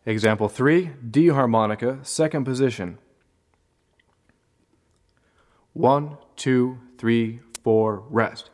Example 3, D harmonica, second position. 1, 2, 3, 4, rest.